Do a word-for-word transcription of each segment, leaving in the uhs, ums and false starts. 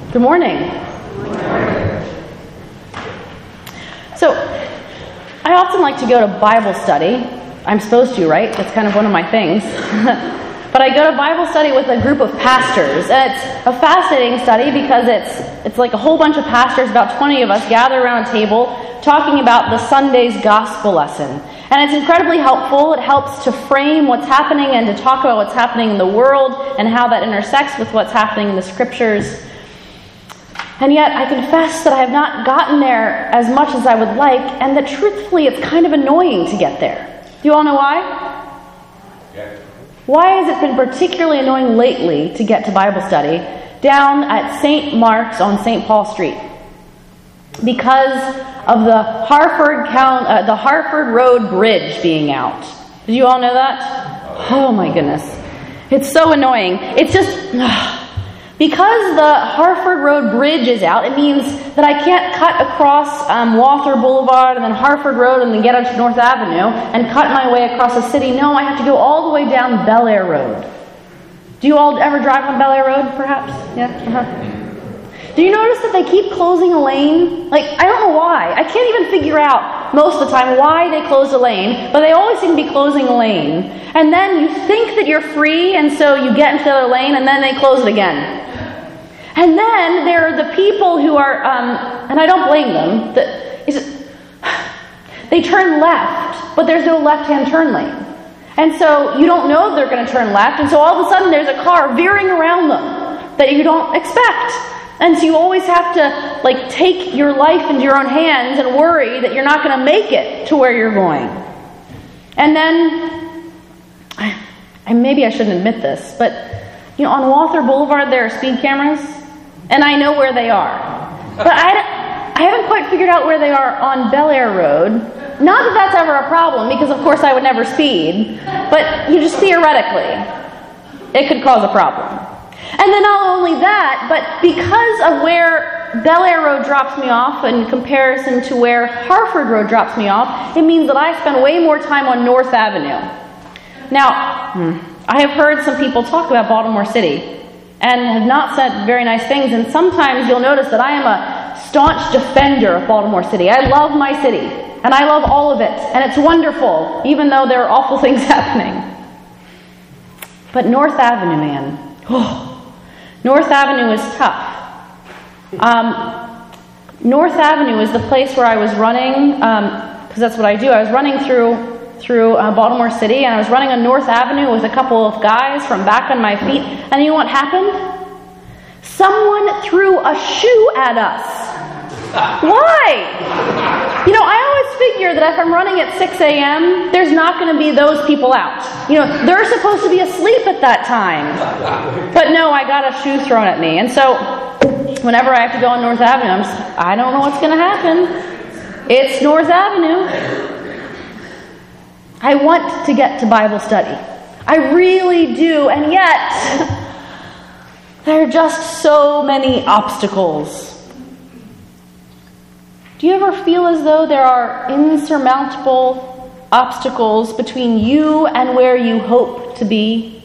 Good morning. So, I often like to go to Bible study. I'm supposed to, right? That's kind of one of my things. But I go to Bible study with a group of pastors. And it's a fascinating study because it's it's like a whole bunch of pastors, about twenty of us, gather around a table talking about the Sunday's gospel lesson. And it's incredibly helpful. It helps to frame what's happening and to talk about what's happening in the world and how that intersects with what's happening in the scriptures. And yet, I confess that I have not gotten there as much as I would like, and that truthfully, it's kind of annoying to get there. Do you all know why? Yeah. Why has it been particularly annoying lately to get to Bible study down at Saint Mark's on Saint Paul Street? Because of the Harford Count, uh, the Harford Road Bridge being out. Did you all know that? Oh my goodness. It's so annoying. It's just... Ugh. Because the Harford Road Bridge is out, it means that I can't cut across um, Walther Boulevard and then Harford Road and then get onto North Avenue and cut my way across the city. No, I have to go all the way down Bel Air Road. Do you all ever drive on Bel Air Road, perhaps? Yeah? Uh-huh. Do you notice that they keep closing a lane? Like, I don't know why. I can't even figure out most of the time why they closed a lane, but they always seem to be closing a lane. And then you think that you're free, and so you get into the other lane, and then they close it again. And then there are the people who are, um, and I don't blame them, the, is, they turn left, but there's no left-hand turn lane. And so you don't know they're going to turn left, and so all of a sudden there's a car veering around them that you don't expect. And so you always have to like take your life into your own hands and worry that you're not going to make it to where you're going. And then, and maybe I shouldn't admit this, but you know, on Walther Boulevard there are speed cameras. And I know where they are. But I, I haven't quite figured out where they are on Bel Air Road. Not that that's ever a problem, because of course I would never speed. But you just theoretically, it could cause a problem. And then not only that, but because of where Bel Air Road drops me off in comparison to where Harford Road drops me off, it means that I spend way more time on North Avenue. Now, I have heard some people talk about Baltimore City and have not said very nice things, and sometimes you'll notice that I am a staunch defender of Baltimore City. I love my city, and I love all of it, and it's wonderful, even though there are awful things happening. But North Avenue, man, oh, North Avenue is tough. Um, North Avenue is the place where I was running, because um, that's what I do. I was running through through uh, Baltimore City, and I was running on North Avenue with a couple of guys from back on my feet, and you know what happened? Someone threw a shoe at us. Why? You know, I always figure that if I'm running at six a.m., there's not going to be those people out. You know, they're supposed to be asleep at that time. But no, I got a shoe thrown at me, and so whenever I have to go on North Avenue, I'm just, I don't know what's going to happen. It's North Avenue. I want to get to Bible study. I really do, and yet there are just so many obstacles. Do you ever feel as though there are insurmountable obstacles between you and where you hope to be?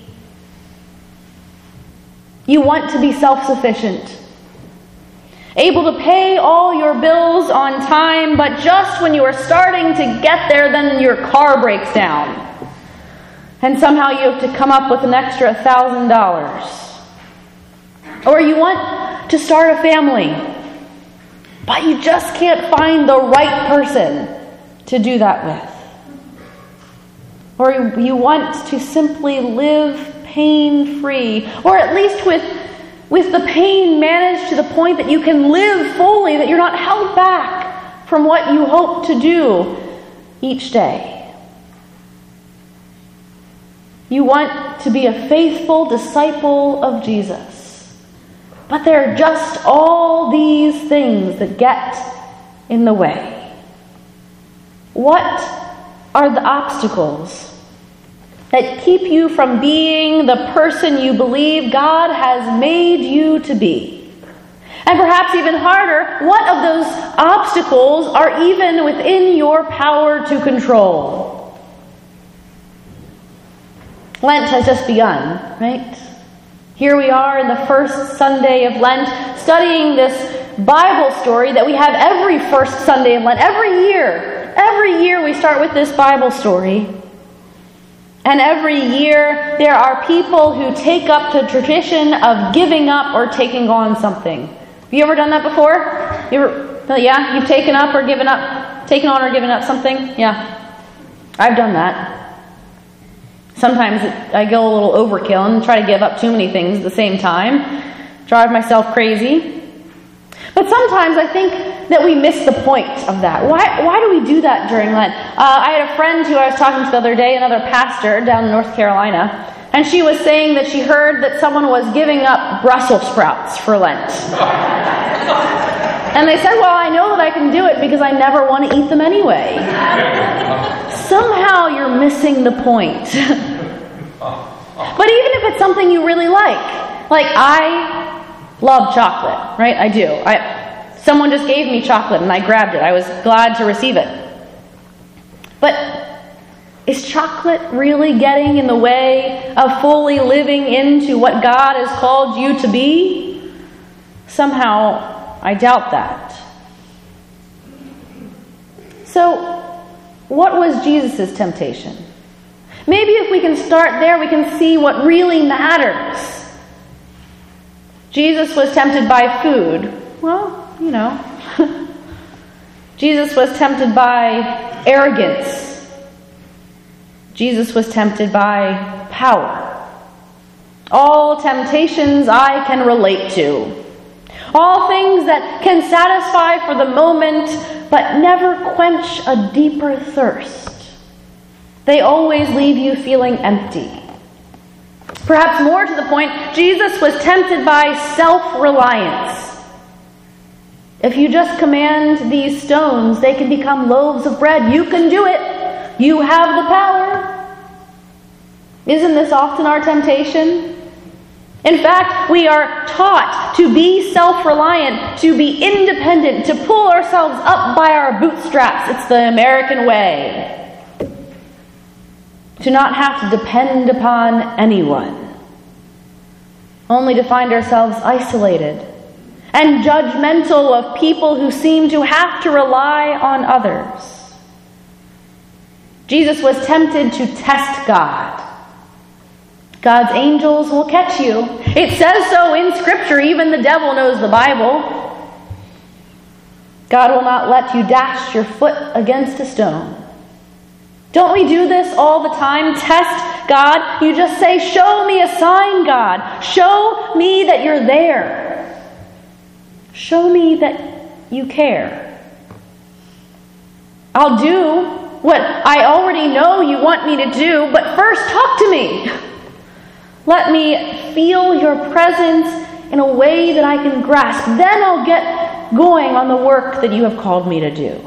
You want to be self-sufficient, able to pay all your bills on time, but just when you are starting to get there, then your car breaks down. And somehow you have to come up with an extra thousand dollars. Or you want to start a family, but you just can't find the right person to do that with. Or you want to simply live pain-free, or at least with With the pain managed to the point that you can live fully, that you're not held back from what you hope to do each day. You want to be a faithful disciple of Jesus. But there are just all these things that get in the way. What are the obstacles that keep you from being the person you believe God has made you to be? And perhaps even harder, what of those obstacles are even within your power to control? Lent has just begun, right? Here we are in the first Sunday of Lent, studying this Bible story that we have every first Sunday of Lent. Every year, every year we start with this Bible story. And every year there are people who take up the tradition of giving up or taking on something. Have you ever done that before? You ever, yeah, you've taken up or given up, taken on or given up something? Yeah, I've done that. Sometimes it, I go a little overkill and try to give up too many things at the same time. Drive myself crazy. But sometimes I think that we miss the point of that. Why, why do we do that during Lent? Uh, I had a friend who I was talking to the other day, another pastor down in North Carolina, and she was saying that she heard that someone was giving up Brussels sprouts for Lent. And they said, well, I know that I can do it because I never want to eat them anyway. Somehow you're missing the point. But even if it's something you really like, like I love chocolate, right? I do. I, someone just gave me chocolate and I grabbed it. I was glad to receive it. But is chocolate really getting in the way of fully living into what God has called you to be? Somehow, I doubt that. So, what was Jesus' temptation? Maybe if we can start there, we can see what really matters. Jesus was tempted by food. Well, you know. Jesus was tempted by arrogance. Jesus was tempted by power. All temptations I can relate to. All things that can satisfy for the moment, but never quench a deeper thirst. They always leave you feeling empty. Perhaps more to the point, Jesus was tempted by self-reliance. If you just command these stones, they can become loaves of bread. You can do it. You have the power. Isn't this often our temptation? In fact, we are taught to be self-reliant, to be independent, to pull ourselves up by our bootstraps. It's the American way. To not have to depend upon anyone, only to find ourselves isolated and judgmental of people who seem to have to rely on others. Jesus was tempted to test God. God's angels will catch you. It says so in Scripture. Even the devil knows the Bible. God will not let you dash your foot against a stone. Don't we do this all the time? Test God. You just say, show me a sign, God. Show me that you're there. Show me that you care. I'll do what I already know you want me to do, but first talk to me. Let me feel your presence in a way that I can grasp. Then I'll get going on the work that you have called me to do.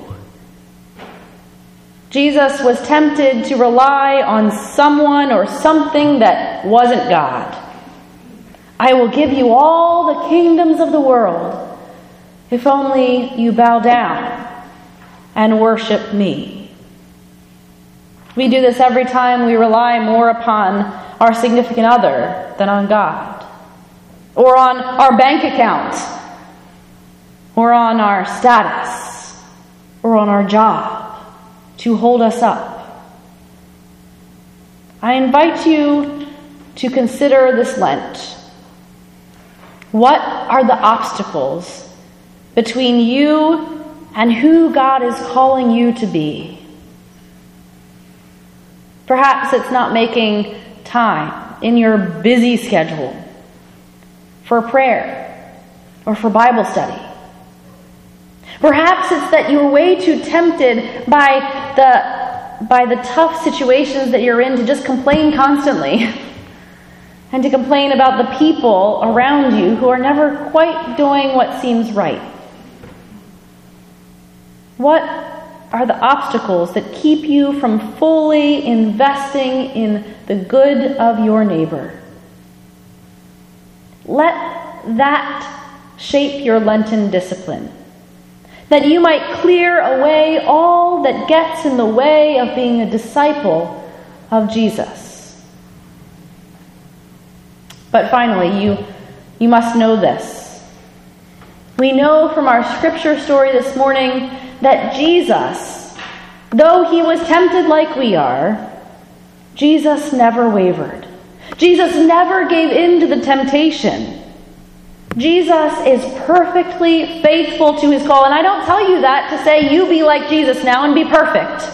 Jesus was tempted to rely on someone or something that wasn't God. I will give you all the kingdoms of the world if only you bow down and worship me. We do this every time we rely more upon our significant other than on God, or on our bank account, or on our status, or on our job to hold us up. I invite you to consider this Lent. What are the obstacles between you and who God is calling you to be? Perhaps it's not making time in your busy schedule for prayer or for Bible study. Perhaps it's that you're way too tempted by the, by the tough situations that you're in to just complain constantly and to complain about the people around you who are never quite doing what seems right. What are the obstacles that keep you from fully investing in the good of your neighbor? Let that shape your Lenten discipline, that you might clear away all that gets in the way of being a disciple of Jesus. But finally, you, you must know this. We know from our scripture story this morning that Jesus, though he was tempted like we are, Jesus never wavered. Jesus never gave in to the temptation. Jesus is perfectly faithful to his call. And I don't tell you that to say you be like Jesus now and be perfect.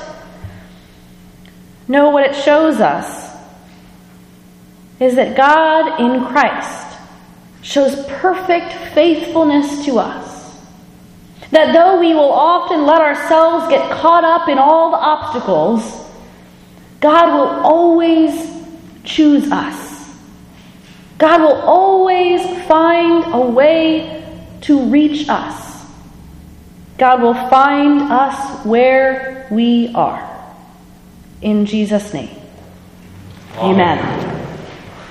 No, what it shows us is that God in Christ shows perfect faithfulness to us. That though we will often let ourselves get caught up in all the obstacles, God will always choose us. God will always find a way to reach us. God will find us where we are. In Jesus' name, amen. Amen.